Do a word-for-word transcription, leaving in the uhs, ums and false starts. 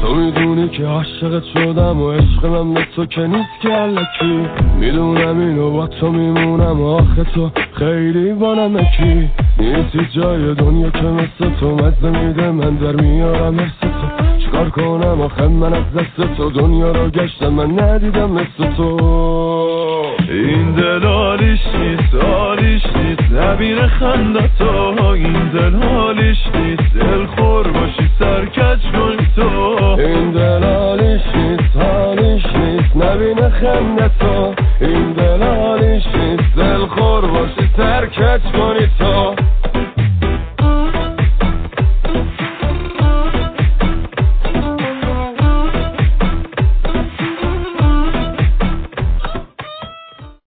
تو میدونی که عاشقت شدم و عشق من به تو که نیست که علکی. میدونم اینو با تو میمونم آخه تو خیلی با نمکی. نیستی جای دنیا که مثل تو مزه میده من در میارم حس تو. چیکار کنم آخه من از دست تو دنیا رو گشتم من ندیدم مثل تو. این دل حالیش نیست حالیش نیست نبینه خندتو. این دل حالیش نیست دل خور باشی سرکج کنی تو. این دل حالیش نیست حالیش نیست نبینه خندتو. این دل حالیش نیست دل خور باشی سرکج کنی تو.